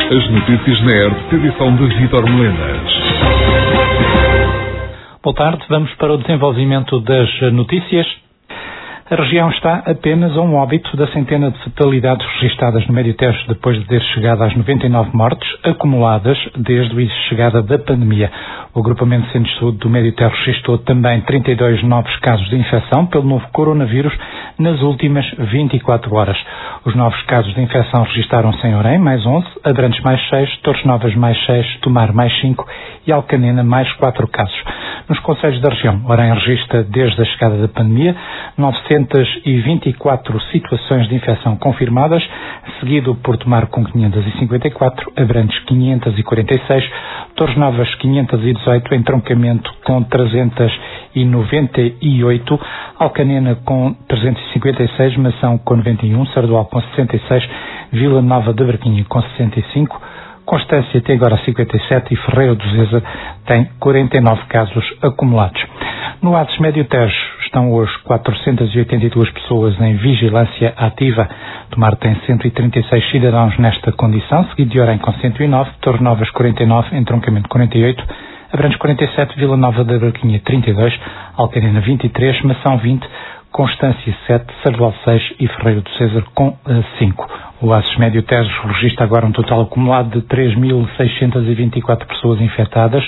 As notícias na ERP, edição de Vítor Melenas. Boa tarde, vamos para o desenvolvimento das notícias. A região está apenas a um óbito da centena de fatalidades registadas no Médio Tejo depois de ter chegado às 99 mortes acumuladas desde a chegada da pandemia. O agrupamento Centro-Sul do Médio Tejo registrou também 32 novos casos de infecção pelo novo coronavírus nas últimas 24 horas. Os novos casos de infecção registaram-se em Orém, mais 11, Abrantes, mais 6, Torres Novas, mais 6, Tomar, mais 5 e Alcanena, mais 4 casos. Nos concelhos da região, Orém registra desde a chegada da pandemia 924 situações de infecção confirmadas, seguido por Tomar com 554, Abrantes 546, Torres Novas 518, Entroncamento com 398, Alcanena com 356, Mação com 91, Sardual com 66, Vila Nova de Barquinha com 65, Constância tem agora 57 e Ferreira do Zeza tem 49 casos acumulados. No ADES Médio Tejo estão hoje 482 pessoas em vigilância ativa. Tomar tem 136 cidadãos nesta condição, seguido de Orém com 109, Torres Novas 49, Entroncamento 48, Abrantes 47, Vila Nova da Barquinha 32, Alcanena 23, Mação 20, Constância 7, Sardual 6 e Ferreira do César com 5. O ACES Médio Tejo registra agora um total acumulado de 3.624 pessoas infectadas,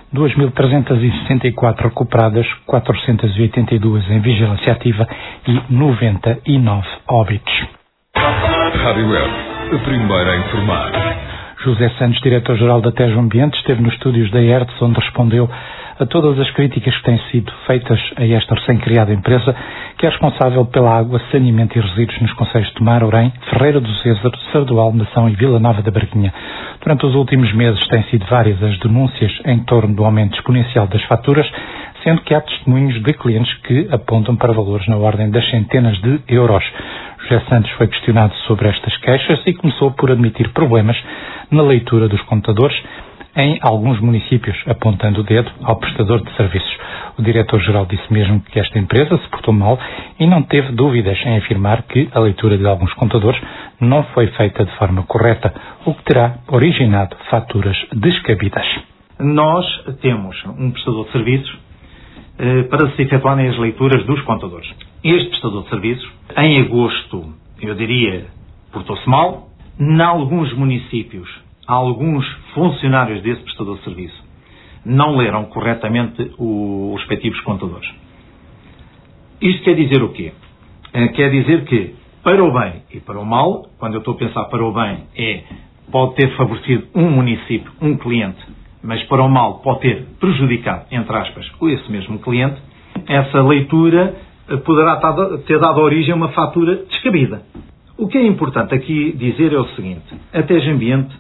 2.364 recuperadas, 482 em vigilância ativa e 99 óbitos. Rádio ERP, a primeira a informar. José Santos, diretor-geral da Tejo Ambiente, esteve nos estúdios da ERTS, onde respondeu a todas as críticas que têm sido feitas a esta recém-criada empresa, que é responsável pela água, saneamento e resíduos nos concelhos de Tomar, Orém, Ferreira do César, Sardual, Mação e Vila Nova da Barquinha. Durante os últimos meses têm sido várias as denúncias em torno do aumento exponencial das faturas, sendo que há testemunhos de clientes que apontam para valores na ordem das centenas de euros. José Santos foi questionado sobre estas queixas e começou por admitir problemas na leitura dos computadores em alguns municípios, apontando o dedo ao prestador de serviços. O diretor-geral disse mesmo que esta empresa se portou mal e não teve dúvidas em afirmar que a leitura de alguns computadores não foi feita de forma correta, o que terá originado faturas descabidas. Nós temos um prestador de serviços para se efetuarem as leituras dos computadores. Este prestador de serviços, em agosto, eu diria, portou-se mal. Em alguns municípios, alguns funcionários desse prestador de serviço não leram corretamente os respectivos computadores. Isto quer dizer o quê? Quer dizer que, para o bem e para o mal, quando eu estou a pensar para o bem, pode ter favorecido um município, um cliente, mas para o mal pode ter prejudicado, entre aspas, esse mesmo cliente, essa leitura poderá ter dado origem a uma fatura descabida. O que é importante aqui dizer é o seguinte: a Tejo Ambiente,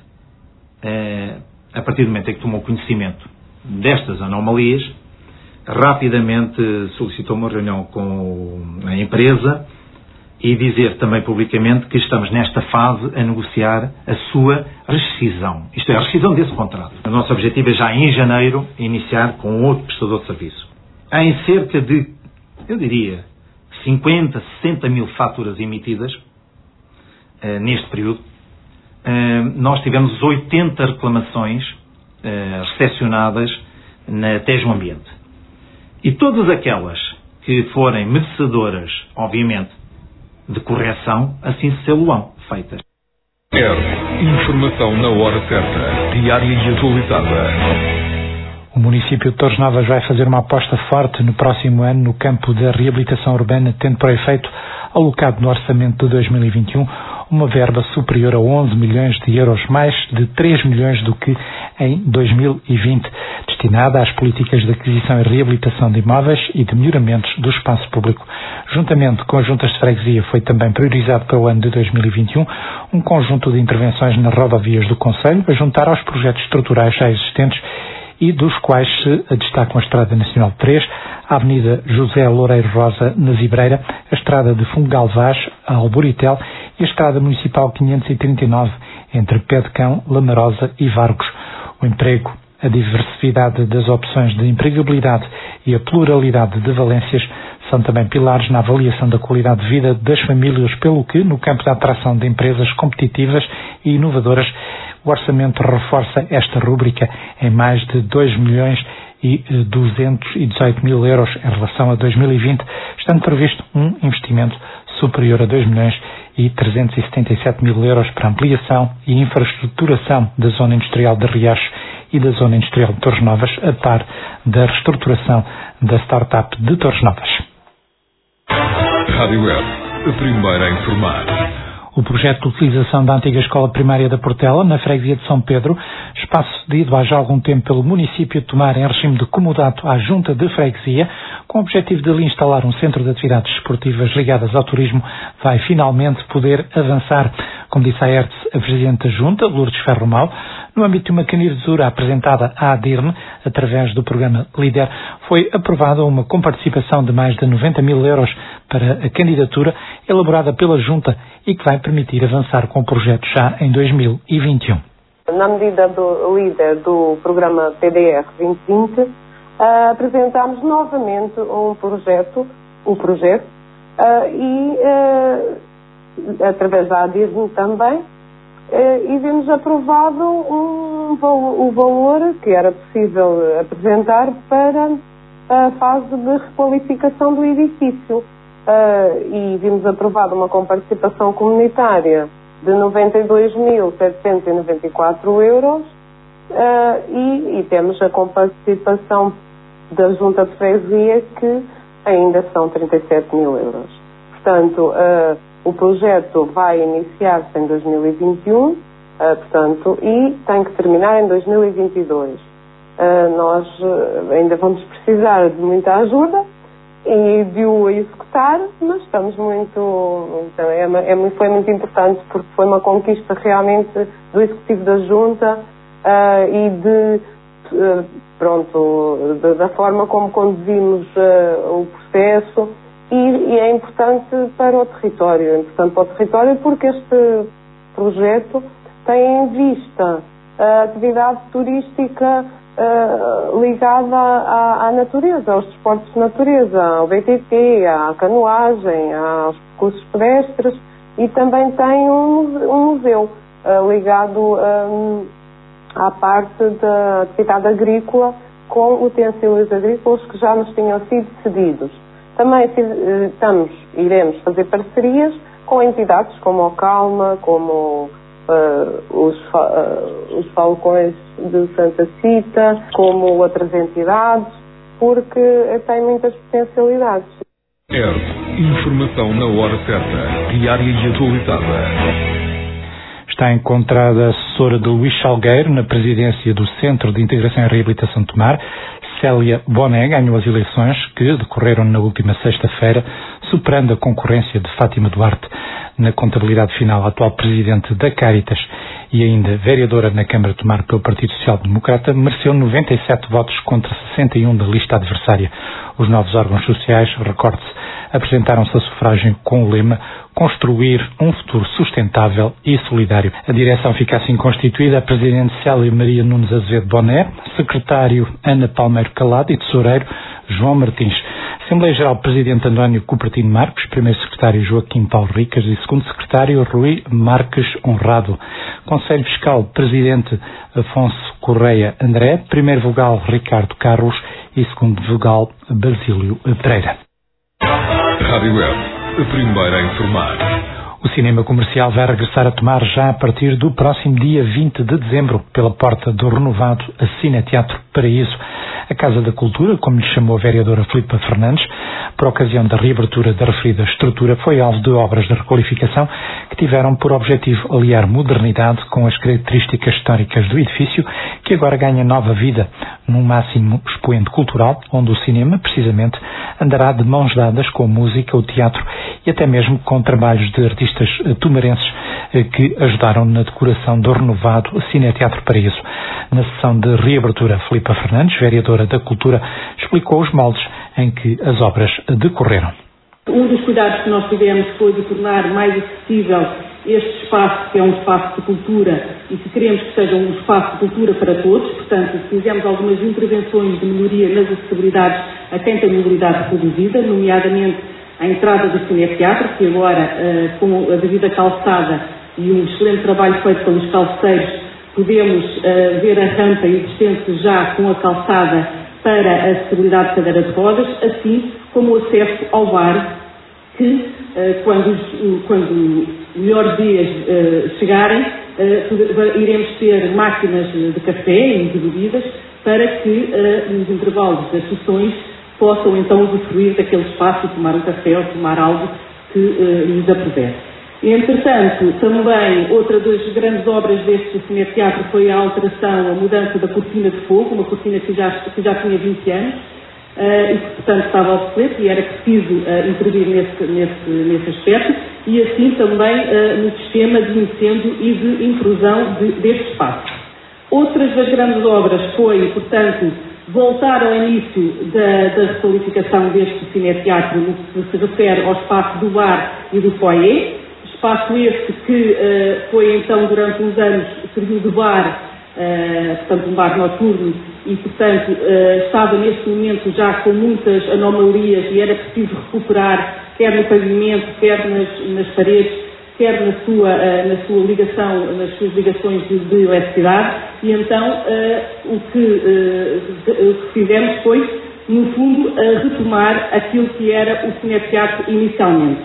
a partir do momento em que tomou conhecimento destas anomalias, rapidamente solicitou uma reunião com a empresa e dizer também publicamente que estamos nesta fase a negociar a sua rescisão. Isto é, a rescisão desse contrato. O nosso objetivo é já em janeiro iniciar com outro prestador de serviço. Em cerca de, eu diria, 50, 60 mil faturas emitidas neste período, nós tivemos 80 reclamações recepcionadas na Tejo Ambiente. E todas aquelas que forem merecedoras, obviamente, de correção, assim se-lo-ão feitas. ERP, informação na hora certa, diária e atualizada. O município de Torres Novas vai fazer uma aposta forte no próximo ano no campo da reabilitação urbana, tendo para efeito alocado no orçamento de 2021 uma verba superior a 11 milhões de euros, mais de 3 milhões do que em 2020, destinada às políticas de aquisição e reabilitação de imóveis e de melhoramentos do espaço público. Juntamente com as juntas de freguesia, foi também priorizado para o ano de 2021 um conjunto de intervenções nas rodovias do concelho, a juntar aos projetos estruturais já existentes e dos quais se destacam a Estrada Nacional 3, a Avenida José Loureiro Rosa, na Zibreira, a Estrada de Fungal Vaz, a Alboritel e a Estrada Municipal 539, entre Pé de Cão, Lamarosa e Vargos. O emprego, a diversidade das opções de empregabilidade e a pluralidade de valências são também pilares na avaliação da qualidade de vida das famílias, pelo que, no campo da atração de empresas competitivas e inovadoras, O orçamento reforça esta rúbrica em mais de 2.218.000 euros em relação a 2020, estando previsto um investimento superior a 2.377.000 euros para ampliação e infraestruturação da zona industrial de Riachos e da zona industrial de Torres Novas, a par da reestruturação da startup de Torres Novas. Rádio Web, a primeira a informar. O projeto de utilização da antiga escola primária da Portela, na freguesia de São Pedro, espaço cedido há já algum tempo pelo município de Tomar em regime de comodato à junta de freguesia, com o objetivo de ali instalar um centro de atividades esportivas ligadas ao turismo, vai finalmente poder avançar. Como disse a ERTS, a presidente da junta, Lourdes Ferromal, no âmbito de uma candidatura apresentada à ADIRN, através do programa LIDER, foi aprovada uma comparticipação de mais de 90.000 euros para a candidatura elaborada pela junta e que vai permitir avançar com o projeto já em 2021. Na medida do líder do programa PDR 2020, apresentámos novamente o projeto através da ADIRN também, e vimos aprovado o valor que era possível apresentar para a fase de requalificação do edifício. E vimos aprovado uma comparticipação comunitária de 92.794 euros e temos a comparticipação da Junta de Freguesia, que ainda são 37.000 euros. Portanto, o projeto vai iniciar-se em 2021, e tem que terminar em 2022. Nós ainda vamos precisar de muita ajuda e de o executar, mas estamos foi muito importante, porque foi uma conquista realmente do Executivo da Junta da forma como conduzimos o processo, e é importante para o território. Porque este projeto tem em vista a atividade turística ligada à natureza, aos desportos de natureza, ao BTT, à canoagem, aos percursos pedestres, e também tem um museu ligado à parte da atividade agrícola, com utensílios agrícolas que já nos tinham sido cedidos. Também iremos fazer parcerias com entidades como o Calma, como os Falcões de Santa Cita, como outras entidades, porque tem muitas potencialidades. Informação na hora certa, diária e atualizada. Está encontrada a assessora de Luís Salgueiro na presidência do Centro de Integração e Reabilitação de Tomar. Célia Boné ganhou as eleições que decorreram na última sexta-feira, superando a concorrência de Fátima Duarte. Na contabilidade final, a atual presidente da Cáritas e ainda vereadora na Câmara de Tomar pelo Partido Social Democrata, mereceu 97 votos contra 61 da lista adversária. Os novos órgãos sociais, recorde-se, apresentaram-se a sufrágio com o lema "Construir um futuro sustentável e solidário". A direção fica assim constituída: a presidente Célia Maria Nunes Azevedo Boné, secretário Ana Palmeiro Calado e tesoureiro João Martins. Assembleia Geral, presidente António Cupertino Marques, primeiro secretário Joaquim Paulo Ricas e segundo secretário Rui Marques Honrado. Conselho Fiscal, presidente Afonso Correia André, primeiro vogal Ricardo Carlos e segundo vogal Basílio Pereira. Rádio Web, a primeira a informar. O cinema comercial vai regressar a Tomar já a partir do próximo dia 20 de dezembro, pela porta do renovado Cineteatro Paraíso. A Casa da Cultura, como lhe chamou a vereadora Filipa Fernandes, por ocasião da reabertura da referida estrutura, foi alvo de obras de requalificação que tiveram por objetivo aliar modernidade com as características históricas do edifício, que agora ganha nova vida num máximo expoente cultural, onde o cinema, precisamente, andará de mãos dadas com a música, o teatro e até mesmo com trabalhos de artistas tomarenses que ajudaram na decoração do renovado Cineteatro Paraíso. Na sessão de reabertura, Filipa Fernandes, vereadora da Cultura, explicou os moldes em que as obras decorreram. Um dos cuidados que nós tivemos foi de tornar mais acessível este espaço, que é um espaço de cultura e que queremos que seja um espaço de cultura para todos. Portanto, fizemos algumas intervenções de melhoria nas acessibilidades a quem tem mobilidade reduzida, nomeadamente a entrada do Cineteatro, que agora, com a devida calçada e um excelente trabalho feito pelos calceiros, podemos ver a rampa existente já com a calçada para a acessibilidade de cadeira de rodas, assim como o acesso ao bar, que quando melhores dias chegarem, iremos ter máquinas de café e de bebidas para que nos intervalos das sessões possam então usufruir daquele espaço e tomar um café ou tomar algo que lhes apetece. Entretanto, também outra das grandes obras deste cineteatro foi a alteração, a mudança da cortina de fogo, uma cortina que já tinha 20 anos e que, portanto, estava obsoleta e era preciso intervir nesse aspecto, e assim também no sistema de incêndio e de intrusão deste espaço. Outras das grandes obras foi, portanto, voltar ao início da requalificação deste cineteatro no que se refere ao espaço do bar e do foyer, espaço este que foi então durante uns anos serviu de bar, portanto um bar noturno, e portanto estava neste momento já com muitas anomalias e era preciso recuperar, quer no pavimento, quer nas paredes, quer na sua ligação, nas suas ligações de eletricidade, e então o que fizemos foi, no fundo, retomar aquilo que era o cineteatro inicialmente.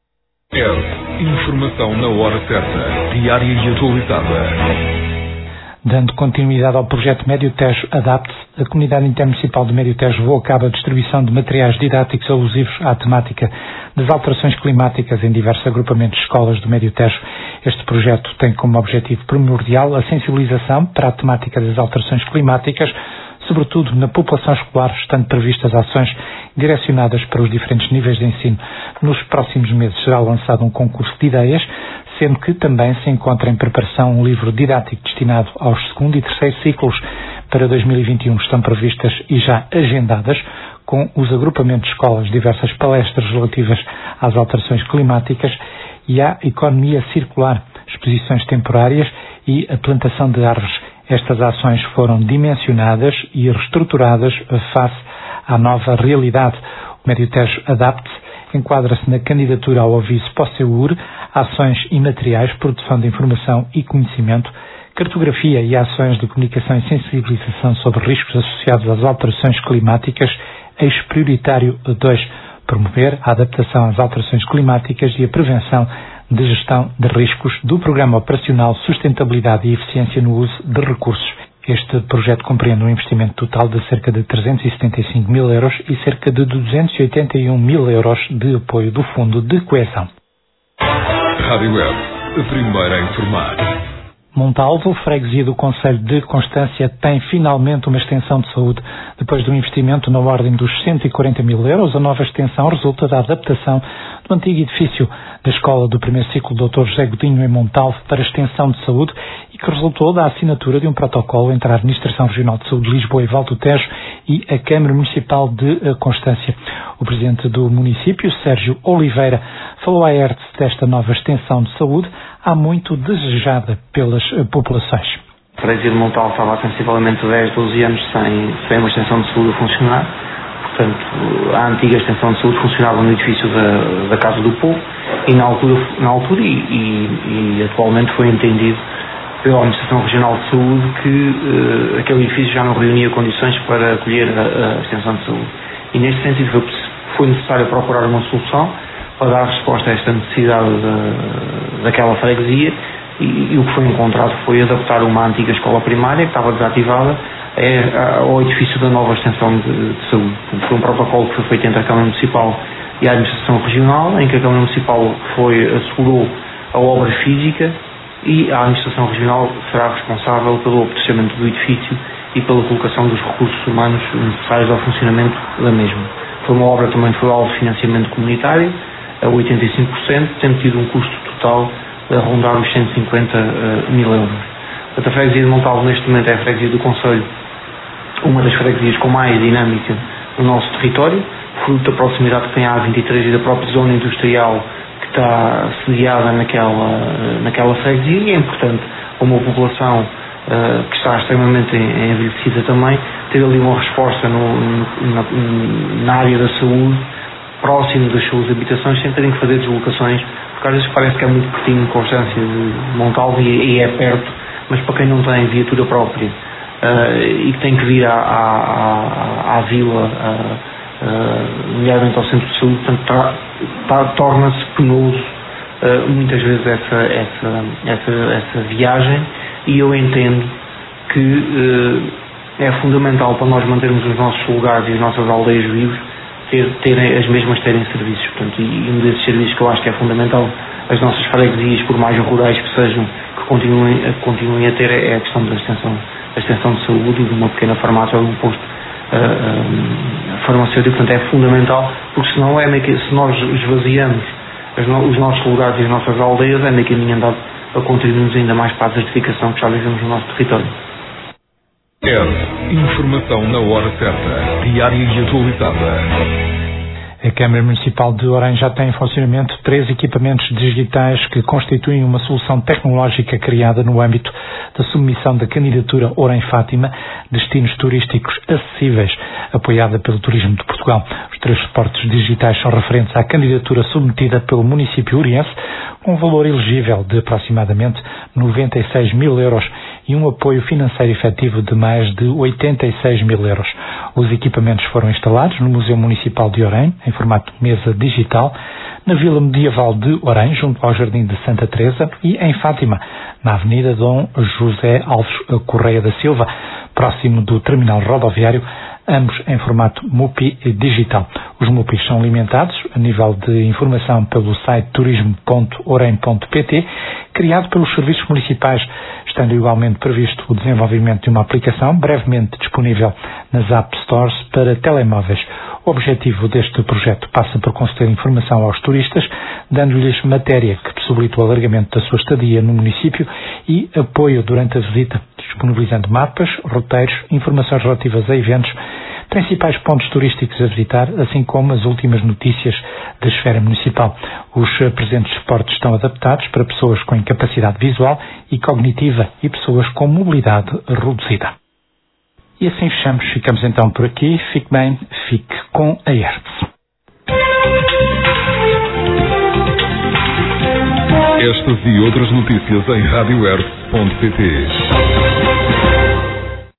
Informação na hora certa, diária e atualizada. Dando continuidade ao projeto Médio Tejo Adapte-se, a Comunidade Intermunicipal do Médio Tejo levou a cabo a distribuição de materiais didáticos alusivos à temática das alterações climáticas em diversos agrupamentos de escolas do Médio Tejo. Este projeto tem como objetivo primordial a sensibilização para a temática das alterações climáticas, sobretudo na população escolar, estando previstas ações direcionadas para os diferentes níveis de ensino. Nos próximos meses será lançado um concurso de ideias, sendo que também se encontra em preparação um livro didático destinado aos segundo e terceiro ciclos. Para 2021 estão previstas e já agendadas, com os agrupamentos de escolas, diversas palestras relativas às alterações climáticas e à economia circular, exposições temporárias e a plantação de árvores. Estas ações foram dimensionadas e reestruturadas face à nova realidade. O Médio Tejo Adapte-se enquadra-se na candidatura ao aviso POSEUR, ações e materiais, produção de informação e conhecimento, cartografia e ações de comunicação e sensibilização sobre riscos associados às alterações climáticas, eixo prioritário 2, promover a adaptação às alterações climáticas e a prevenção de gestão de riscos do Programa Operacional Sustentabilidade e Eficiência no Uso de Recursos. Este projeto compreende um investimento total de cerca de 375 mil euros e cerca de 281 mil euros de apoio do Fundo de Coesão. Rádio Web, a primeira a informar. Montalvo, freguesia do Concelho de Constância, tem finalmente uma extensão de saúde. Depois de um investimento na ordem dos 140 mil euros, a nova extensão resulta da adaptação do antigo edifício da Escola do Primeiro Ciclo Dr. José Godinho em Montalvo para extensão de saúde e que resultou da assinatura de um protocolo entre a Administração Regional de Saúde de Lisboa e Val do Tejo e a Câmara Municipal de Constância. O presidente do município, Sérgio Oliveira, falou à ERTE desta nova extensão de saúde, há muito desejada pelas populações. A freguesia de Montalvo estava sensivelmente 10, 12 anos sem uma extensão de saúde a funcionar. Portanto, a antiga extensão de saúde funcionava no edifício da Casa do Povo e na altura e atualmente foi entendido pela Administração Regional de Saúde que aquele edifício já não reunia condições para acolher a extensão de saúde. E neste sentido foi necessário procurar uma solução para dar resposta a esta necessidade daquela freguesia e o que foi encontrado foi adaptar uma antiga escola primária que estava desativada ao edifício da nova extensão de saúde. Foi um protocolo que foi feito entre a Câmara Municipal e a Administração Regional, em que a Câmara Municipal assegurou a obra física e a Administração Regional será responsável pelo apetrechamento do edifício e pela colocação dos recursos humanos necessários ao funcionamento da mesma. Foi uma obra também foi alvo de financiamento comunitário, a 85%, tendo tido um custo total a rondar os 150 mil euros. A freguesia de Montalvo neste momento é a freguesia do Concelho, uma das freguesias com mais dinâmica no nosso território, fruto da proximidade que tem à A23 e da própria zona industrial que está sediada naquela freguesia, e é importante uma população que está extremamente envelhecida também, ter ali uma resposta na área da saúde, próximo das suas habitações, sem terem que fazer deslocações, porque às vezes parece que é muito pertinho Constância de Montalvo e é perto, mas para quem não tem viatura própria e que tem que vir à vila, nomeadamente ao centro de saúde, portanto, torna-se penoso muitas vezes essa viagem, e eu entendo que é fundamental para nós mantermos os nossos lugares e as nossas aldeias vivos, terem serviços. Portanto, e um desses serviços que eu acho que é fundamental, as nossas freguesias, por mais rurais que sejam, que continuem a ter, é a questão da extensão de saúde e de uma pequena farmácia ou de um posto farmacêutico. Portanto, é fundamental, porque senão se nós esvaziamos os nossos lugares e as nossas aldeias, é meio caminho andado a contribuirmos ainda mais para a desertificação que já vivemos no nosso território. Informação na hora certa, diária e atualizada. A Câmara Municipal de Orem já tem em funcionamento 3 equipamentos digitais que constituem uma solução tecnológica criada no âmbito da submissão da candidatura Orem-Fátima, Destinos Turísticos Acessíveis, apoiada pelo Turismo de Portugal. Os 3 suportes digitais são referentes à candidatura submetida pelo município oriense, com um valor elegível de aproximadamente 96 mil euros e um apoio financeiro efetivo de mais de 86 mil euros. Os equipamentos foram instalados no Museu Municipal de Orem, em formato mesa digital, na Vila Medieval de Orem, junto ao Jardim de Santa Teresa, e em Fátima, na Avenida Dom José Alves Correia da Silva, próximo do terminal rodoviário, ambos em formato MUPI digital. Os MUPIs são alimentados a nível de informação pelo site turismo.orem.pt, criado pelos serviços municipais, estando igualmente previsto o desenvolvimento de uma aplicação brevemente disponível nas App Stores para telemóveis. O objetivo deste projeto passa por conceder informação aos turistas, dando-lhes matéria que possibilite o alargamento da sua estadia no município e apoio durante a visita, disponibilizando mapas, roteiros, informações relativas a eventos, principais pontos turísticos a visitar, assim como as últimas notícias da esfera municipal. Os presentes suportes estão adaptados para pessoas com incapacidade visual e cognitiva e pessoas com mobilidade reduzida. E assim ficamos então por aqui. Fique bem, fique com a Hertz. Estas e outras notícias em radiohertz.pt.